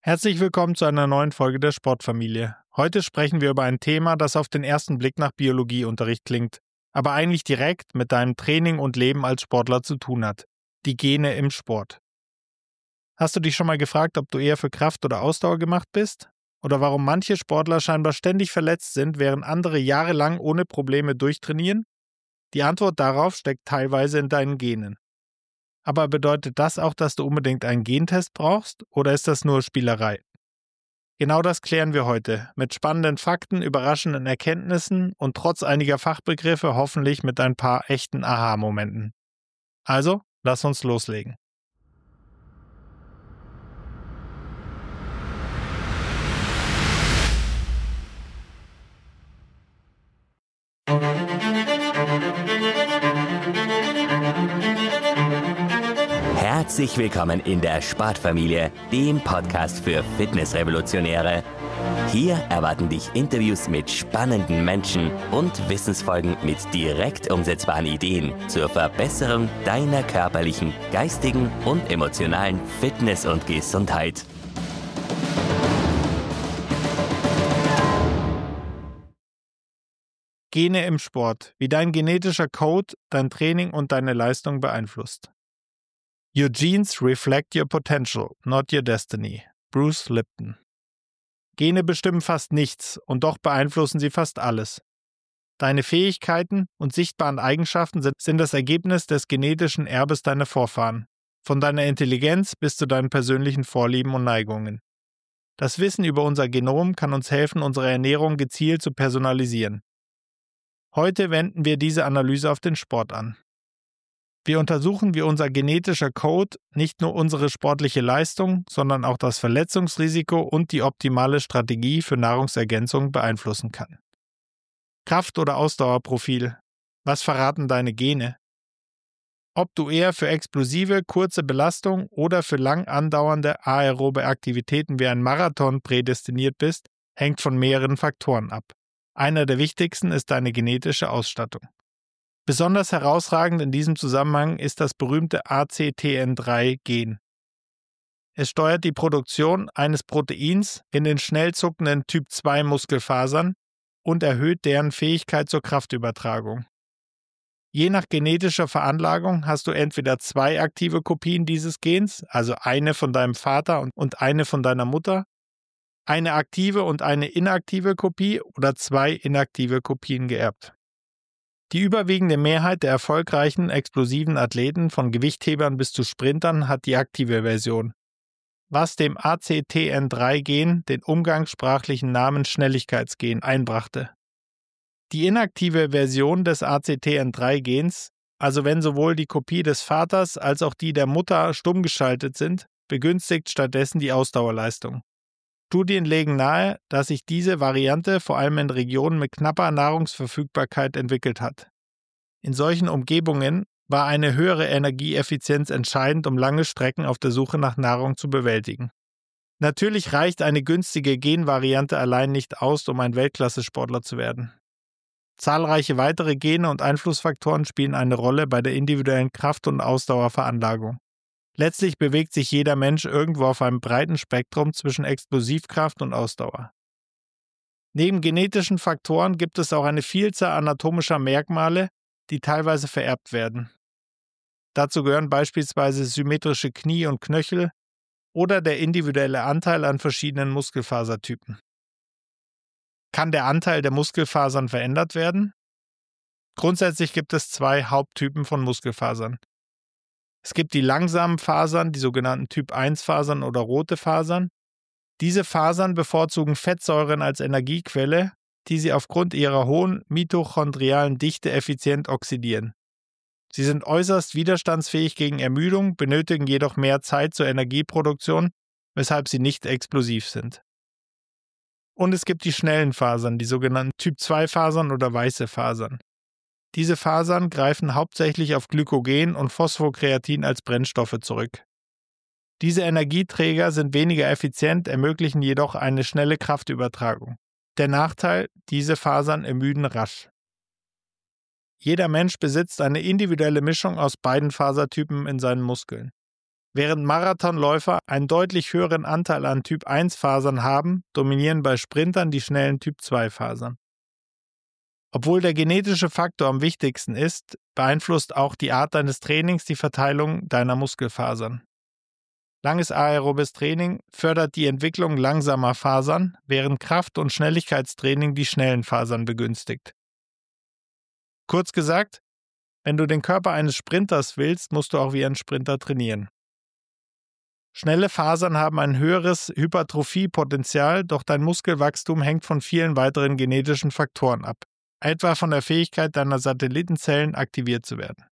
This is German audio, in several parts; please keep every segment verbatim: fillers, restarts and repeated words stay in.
Herzlich willkommen zu einer neuen Folge der Sportfamilie. Heute sprechen wir über ein Thema, das auf den ersten Blick nach Biologieunterricht klingt, aber eigentlich direkt mit deinem Training und Leben als Sportler zu tun hat: die Gene im Sport. Hast du dich schon mal gefragt, ob du eher für Kraft oder Ausdauer gemacht bist? Oder warum manche Sportler scheinbar ständig verletzt sind, während andere jahrelang ohne Probleme durchtrainieren? Die Antwort darauf steckt teilweise in deinen Genen. Aber bedeutet das auch, dass du unbedingt einen Gentest brauchst, oder ist das nur Spielerei? Genau das klären wir heute, mit spannenden Fakten, überraschenden Erkenntnissen und trotz einiger Fachbegriffe hoffentlich mit ein paar echten Aha-Momenten. Also, lass uns loslegen. Herzlich willkommen in der Sportfamilie, dem Podcast für Fitnessrevolutionäre. Hier erwarten dich Interviews mit spannenden Menschen und Wissensfolgen mit direkt umsetzbaren Ideen zur Verbesserung deiner körperlichen, geistigen und emotionalen Fitness und Gesundheit. Gene im Sport, wie dein genetischer Code dein Training und deine Leistung beeinflusst. Your genes reflect your potential, not your destiny. Bruce Lipton. Gene bestimmen fast nichts und doch beeinflussen sie fast alles. Deine Fähigkeiten und sichtbaren Eigenschaften sind, sind das Ergebnis des genetischen Erbes deiner Vorfahren, von deiner Intelligenz bis zu deinen persönlichen Vorlieben und Neigungen. Das Wissen über unser Genom kann uns helfen, unsere Ernährung gezielt zu personalisieren. Heute wenden wir diese Analyse auf den Sport an. Wir untersuchen, wie unser genetischer Code nicht nur unsere sportliche Leistung, sondern auch das Verletzungsrisiko und die optimale Strategie für Nahrungsergänzung beeinflussen kann. Kraft- oder Ausdauerprofil. Was verraten deine Gene? Ob du eher für explosive, kurze Belastung oder für lang andauernde aerobe Aktivitäten wie ein Marathon prädestiniert bist, hängt von mehreren Faktoren ab. Einer der wichtigsten ist deine genetische Ausstattung. Besonders herausragend in diesem Zusammenhang ist das berühmte A C T N drei Gen. Es steuert die Produktion eines Proteins in den schnell zuckenden Typ zwei Muskelfasern und erhöht deren Fähigkeit zur Kraftübertragung. Je nach genetischer Veranlagung hast du entweder zwei aktive Kopien dieses Gens, also eine von deinem Vater und eine von deiner Mutter, eine aktive und eine inaktive Kopie oder zwei inaktive Kopien geerbt. Die überwiegende Mehrheit der erfolgreichen, explosiven Athleten, von Gewichthebern bis zu Sprintern, hat die aktive Version, was dem A C T N drei Gen den umgangssprachlichen Namen Schnelligkeitsgen einbrachte. Die inaktive Version des A C T N drei Gens, also wenn sowohl die Kopie des Vaters als auch die der Mutter stumm geschaltet sind, begünstigt stattdessen die Ausdauerleistung. Studien legen nahe, dass sich diese Variante vor allem in Regionen mit knapper Nahrungsverfügbarkeit entwickelt hat. In solchen Umgebungen war eine höhere Energieeffizienz entscheidend, um lange Strecken auf der Suche nach Nahrung zu bewältigen. Natürlich reicht eine günstige Genvariante allein nicht aus, um ein Weltklasse-Sportler zu werden. Zahlreiche weitere Gene und Einflussfaktoren spielen eine Rolle bei der individuellen Kraft- und Ausdauerveranlagung. Letztlich bewegt sich jeder Mensch irgendwo auf einem breiten Spektrum zwischen Explosivkraft und Ausdauer. Neben genetischen Faktoren gibt es auch eine Vielzahl anatomischer Merkmale, die teilweise vererbt werden. Dazu gehören beispielsweise symmetrische Knie und Knöchel oder der individuelle Anteil an verschiedenen Muskelfasertypen. Kann der Anteil der Muskelfasern verändert werden? Grundsätzlich gibt es zwei Haupttypen von Muskelfasern. Es gibt die langsamen Fasern, die sogenannten Typ eins Fasern oder rote Fasern. Diese Fasern bevorzugen Fettsäuren als Energiequelle, die sie aufgrund ihrer hohen mitochondrialen Dichte effizient oxidieren. Sie sind äußerst widerstandsfähig gegen Ermüdung, benötigen jedoch mehr Zeit zur Energieproduktion, weshalb sie nicht explosiv sind. Und es gibt die schnellen Fasern, die sogenannten Typ zwei Fasern oder weiße Fasern. Diese Fasern greifen hauptsächlich auf Glykogen und Phosphokreatin als Brennstoffe zurück. Diese Energieträger sind weniger effizient, ermöglichen jedoch eine schnelle Kraftübertragung. Der Nachteil: diese Fasern ermüden rasch. Jeder Mensch besitzt eine individuelle Mischung aus beiden Fasertypen in seinen Muskeln. Während Marathonläufer einen deutlich höheren Anteil an Typ eins Fasern haben, dominieren bei Sprintern die schnellen Typ zwei Fasern. Obwohl der genetische Faktor am wichtigsten ist, beeinflusst auch die Art deines Trainings die Verteilung deiner Muskelfasern. Langes aerobes Training fördert die Entwicklung langsamer Fasern, während Kraft- und Schnelligkeitstraining die schnellen Fasern begünstigt. Kurz gesagt, wenn du den Körper eines Sprinters willst, musst du auch wie ein Sprinter trainieren. Schnelle Fasern haben ein höheres Hypertrophiepotenzial, doch dein Muskelwachstum hängt von vielen weiteren genetischen Faktoren ab, etwa von der Fähigkeit deiner Satellitenzellen aktiviert zu werden.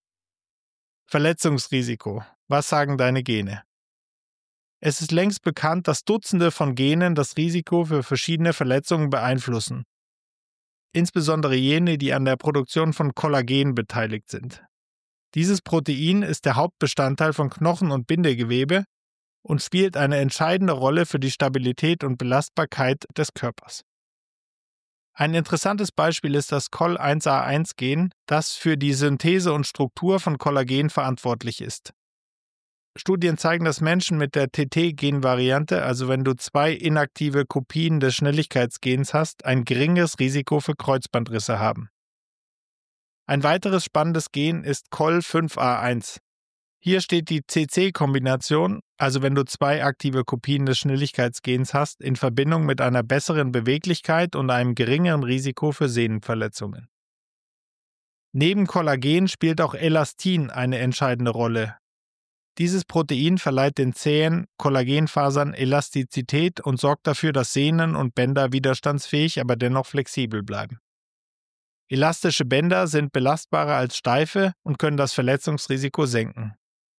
Verletzungsrisiko. Was sagen deine Gene? Es ist längst bekannt, dass Dutzende von Genen das Risiko für verschiedene Verletzungen beeinflussen. Insbesondere jene, die an der Produktion von Kollagen beteiligt sind. Dieses Protein ist der Hauptbestandteil von Knochen und Bindegewebe und spielt eine entscheidende Rolle für die Stabilität und Belastbarkeit des Körpers. Ein interessantes Beispiel ist das C O L eins A eins Gen, das für die Synthese und Struktur von Kollagen verantwortlich ist. Studien zeigen, dass Menschen mit der T T-Gen-Variante, also wenn du zwei inaktive Kopien des Schnelligkeitsgens hast, ein geringeres Risiko für Kreuzbandrisse haben. Ein weiteres spannendes Gen ist C O L fünf A eins. Hier steht die C C-Kombination, also wenn du zwei aktive Kopien des Schnelligkeitsgens hast, in Verbindung mit einer besseren Beweglichkeit und einem geringeren Risiko für Sehnenverletzungen. Neben Kollagen spielt auch Elastin eine entscheidende Rolle. Dieses Protein verleiht den zähen Kollagenfasern Elastizität und sorgt dafür, dass Sehnen und Bänder widerstandsfähig, aber dennoch flexibel bleiben. Elastische Bänder sind belastbarer als steife und können das Verletzungsrisiko senken.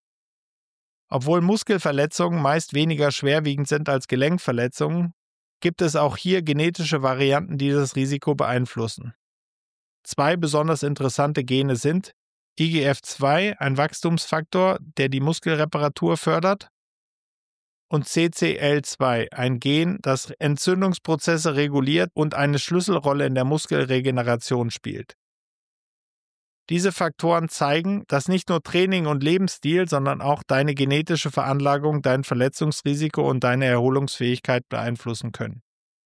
Obwohl Muskelverletzungen meist weniger schwerwiegend sind als Gelenkverletzungen, gibt es auch hier genetische Varianten, die das Risiko beeinflussen. Zwei besonders interessante Gene sind I G F zwei, ein Wachstumsfaktor, der die Muskelreparatur fördert, und C C L zwei, ein Gen, das Entzündungsprozesse reguliert und eine Schlüsselrolle in der Muskelregeneration spielt. Diese Faktoren zeigen, dass nicht nur Training und Lebensstil, sondern auch deine genetische Veranlagung dein Verletzungsrisiko und deine Erholungsfähigkeit beeinflussen können.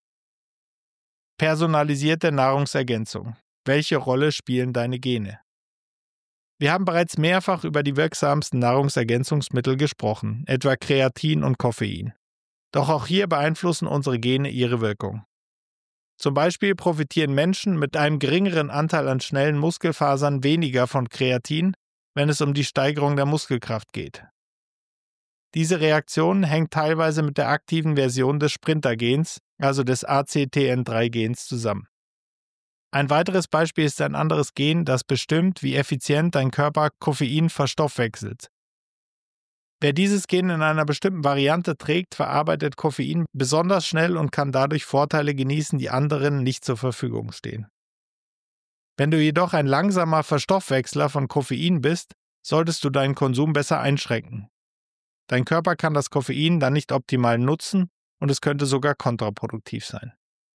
Personalisierte Nahrungsergänzung. Welche Rolle spielen deine Gene? Wir haben bereits mehrfach über die wirksamsten Nahrungsergänzungsmittel gesprochen, etwa Kreatin und Koffein. Doch auch hier beeinflussen unsere Gene ihre Wirkung. Zum Beispiel profitieren Menschen mit einem geringeren Anteil an schnellen Muskelfasern weniger von Kreatin, wenn es um die Steigerung der Muskelkraft geht. Diese Reaktion hängt teilweise mit der aktiven Version des Sprintergens, also des A C T N drei Gens, zusammen. Ein weiteres Beispiel ist ein anderes Gen, das bestimmt, wie effizient dein Körper Koffein verstoffwechselt. Wer dieses Gen in einer bestimmten Variante trägt, verarbeitet Koffein besonders schnell und kann dadurch Vorteile genießen, die anderen nicht zur Verfügung stehen. Wenn du jedoch ein langsamer Verstoffwechsler von Koffein bist, solltest du deinen Konsum besser einschränken. Dein Körper kann das Koffein dann nicht optimal nutzen und es könnte sogar kontraproduktiv sein.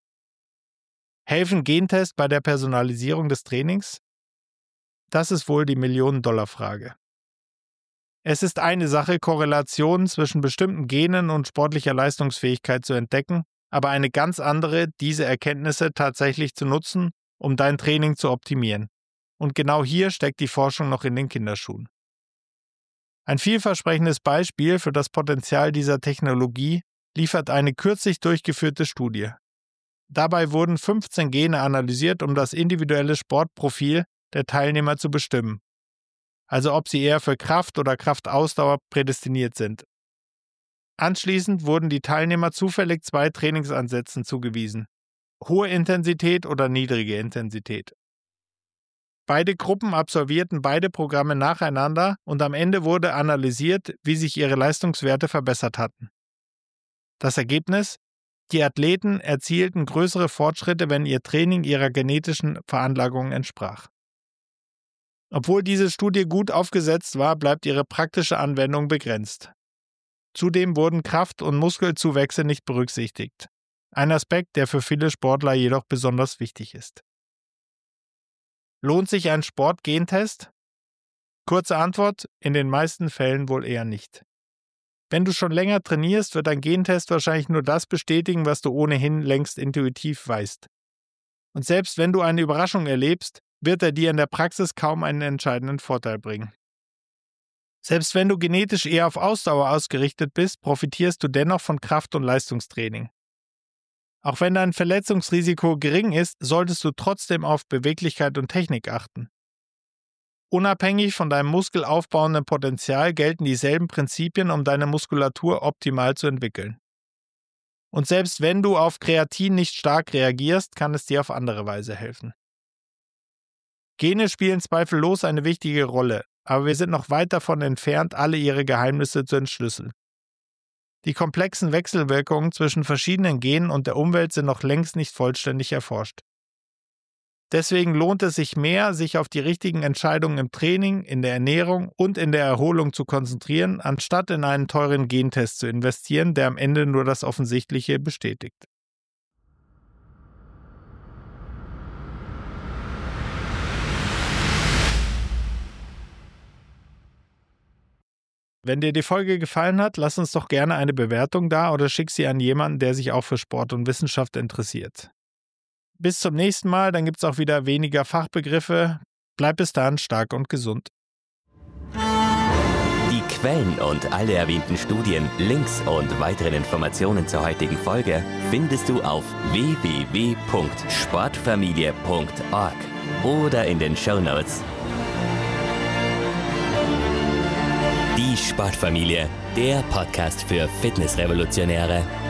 Helfen Gentests bei der Personalisierung des Trainings? Das ist wohl die Millionen-Dollar-Frage. Es ist eine Sache, Korrelationen zwischen bestimmten Genen und sportlicher Leistungsfähigkeit zu entdecken, aber eine ganz andere, diese Erkenntnisse tatsächlich zu nutzen, um dein Training zu optimieren. Und genau hier steckt die Forschung noch in den Kinderschuhen. Ein vielversprechendes Beispiel für das Potenzial dieser Technologie liefert eine kürzlich durchgeführte Studie. Dabei wurden fünfzehn Gene analysiert, um das individuelle Sportprofil der Teilnehmer zu bestimmen, also ob sie eher für Kraft oder Kraftausdauer prädestiniert sind. Anschließend wurden die Teilnehmer zufällig zwei Trainingsansätzen zugewiesen: hohe Intensität oder niedrige Intensität. Beide Gruppen absolvierten beide Programme nacheinander und am Ende wurde analysiert, wie sich ihre Leistungswerte verbessert hatten. Das Ergebnis: Die Athleten erzielten größere Fortschritte, wenn ihr Training ihrer genetischen Veranlagung entsprach. Obwohl diese Studie gut aufgesetzt war, bleibt ihre praktische Anwendung begrenzt. Zudem wurden Kraft- und Muskelzuwächse nicht berücksichtigt. Ein Aspekt, der für viele Sportler jedoch besonders wichtig ist. Lohnt sich ein Sport-Gentest? Kurze Antwort: In den meisten Fällen wohl eher nicht. Wenn du schon länger trainierst, wird dein Gentest wahrscheinlich nur das bestätigen, was du ohnehin längst intuitiv weißt. Und selbst wenn du eine Überraschung erlebst, wird er dir in der Praxis kaum einen entscheidenden Vorteil bringen. Selbst wenn du genetisch eher auf Ausdauer ausgerichtet bist, profitierst du dennoch von Kraft- und Leistungstraining. Auch wenn dein Verletzungsrisiko gering ist, solltest du trotzdem auf Beweglichkeit und Technik achten. Unabhängig von deinem muskelaufbauenden Potenzial gelten dieselben Prinzipien, um deine Muskulatur optimal zu entwickeln. Und selbst wenn du auf Kreatin nicht stark reagierst, kann es dir auf andere Weise helfen. Gene spielen zweifellos eine wichtige Rolle, aber wir sind noch weit davon entfernt, alle ihre Geheimnisse zu entschlüsseln. Die komplexen Wechselwirkungen zwischen verschiedenen Genen und der Umwelt sind noch längst nicht vollständig erforscht. Deswegen lohnt es sich mehr, sich auf die richtigen Entscheidungen im Training, in der Ernährung und in der Erholung zu konzentrieren, anstatt in einen teuren Gentest zu investieren, der am Ende nur das Offensichtliche bestätigt. Wenn dir die Folge gefallen hat, lass uns doch gerne eine Bewertung da oder schick sie an jemanden, der sich auch für Sport und Wissenschaft interessiert. Bis zum nächsten Mal, dann gibt es auch wieder weniger Fachbegriffe. Bleib bis dahin stark und gesund. Die Quellen und alle erwähnten Studien, Links und weitere Informationen zur heutigen Folge findest du auf w w w punkt sportfamilie punkt org oder in den Shownotes. Die Sportfamilie, der Podcast für Fitnessrevolutionäre.